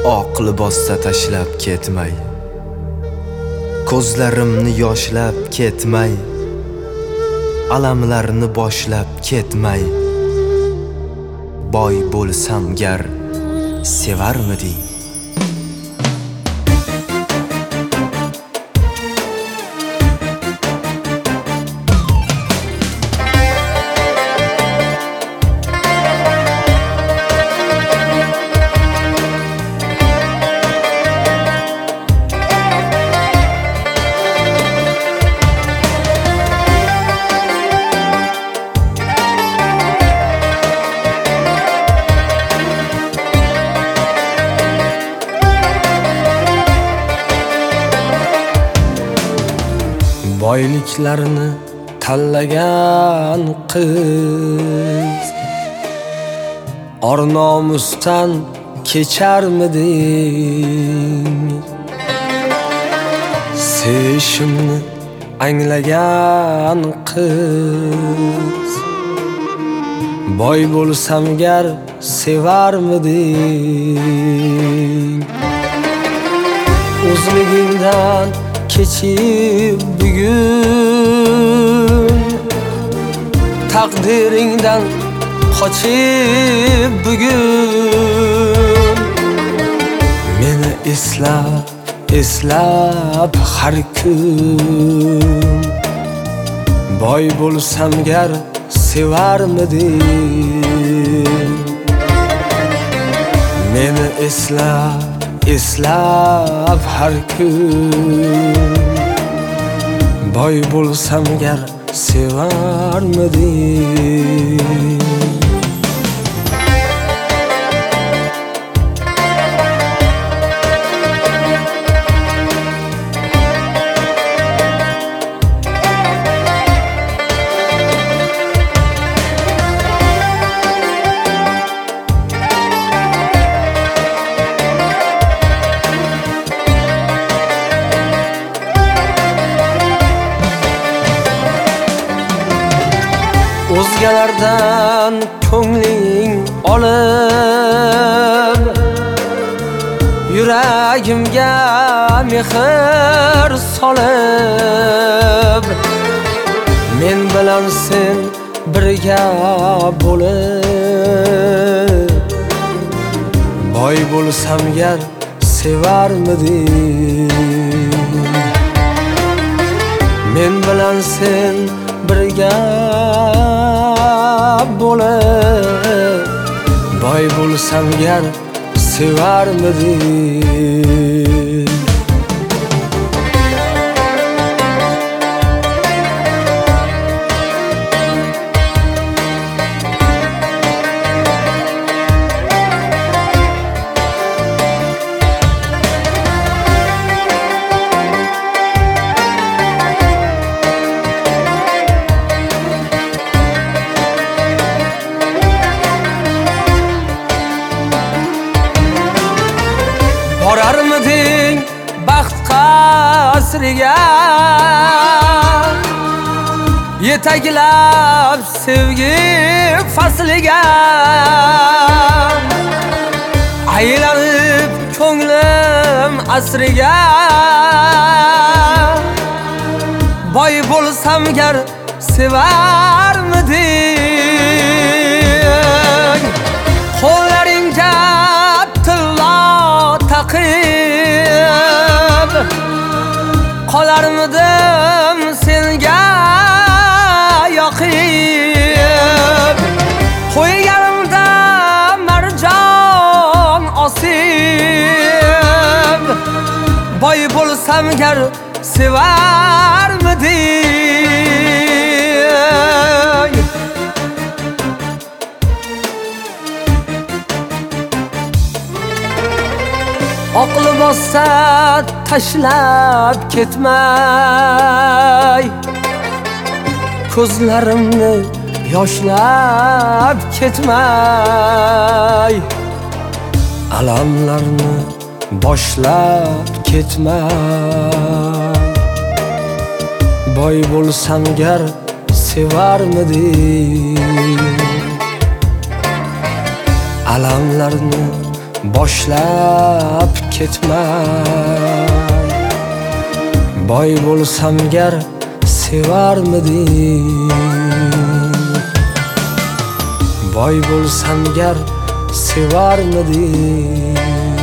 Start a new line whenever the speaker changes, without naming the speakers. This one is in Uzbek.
oq libosda tashlab ketmay, ko'zlarimni yoshlab ketmay, alamlarni boshlab ketmay, boy bo'lsam gar sevarmiding?
Boyliklarni tanlagan qiz or-nomusdan kecharmiding? Sevishimni anglagan qiz boy bo'lsam gar sevarmiding? O'zligingdan kechib bugun, taqdiringdan qochib bugun, meni eslab har kun, boy bo'lsam gar sevarmiding? Meni eslab har kun, boy bo'lsam gar sevarmiding? O'zgalardan ko'ngling olib, yuragimga mehr solib, men bilan sen birga bo'lib, boy bo'lsam gar sevarmiding? Men bilan sen birga bo'lib, boy bo'lsam gar sevarmiding? Borarmiding baxt qasriga, yetaklab sevgi fasliga, aylanib ko'nglim asriga, boy bo'lsam gar sevarmiding? Qo'llaringga tillo taqib qolarmidim senga yoqib, qo'yganimda marjon osib, boy bo'lsam gar sevarmiding? Oq libosda tashlab ketmay, ko'zlarimni yoshlab ketmay, alamlarni boshlab ketmay, boy bo'lsam gar sevarmiding? Alamlarni boshlab ketmay. Boy bo'lsam gar sevarmiding? Boy bo'lsam gar sevarmiding?